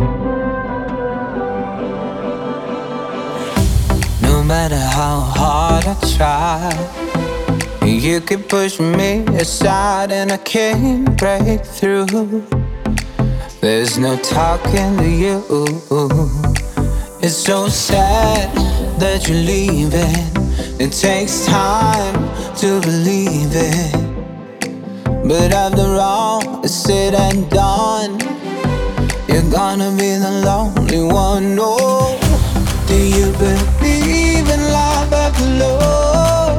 No matter how hard I try, you keep pushing me aside and I can't break through. There's no talking to you. It's so sad that you're leaving. It takes time to believe it, but after all is said and done, you're gonna be the lonely one. Oh, do you believe in love after love?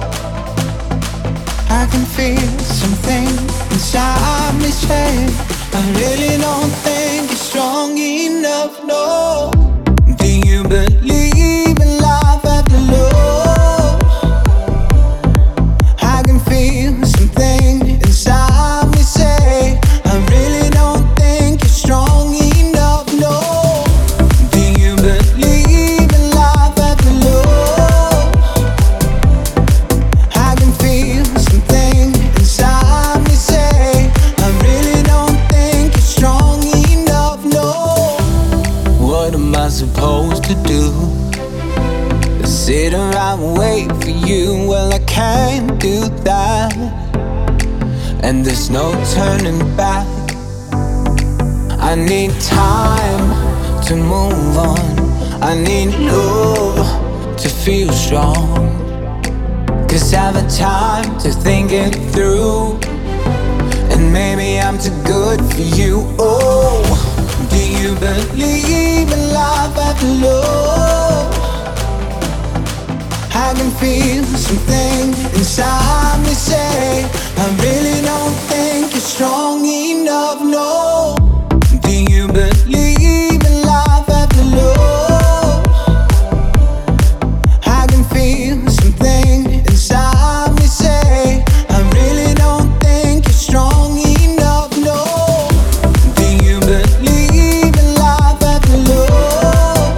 I can feel something inside me say I really don't think you're strong enough, no. Do you believe in love after love? I can feel something inside me say I really don't think you're strong enough, no. Do you believe in love after love? I can feel something inside me say I really don't think you're strong enough, no. What am I supposed to do? Sit around and wait for you? Well, I can't do that, and there's no turning back. I need time to move on. I need love to feel strong, 'cause I have time to think it through, and maybe I'm too good for you. Oh, do you believe in love after love? I can feel something inside me say I really don't think you're strong enough, no. Do you believe in love after love? I can feel something inside me say I really don't think you're strong enough, no. Do you believe in love after love?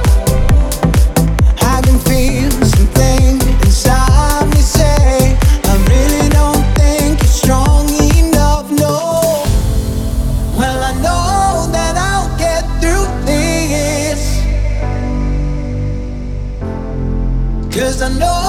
I can feel something inside me say I really don't think you're strong enough, no. Well, I know that I'll get through this, 'cause I know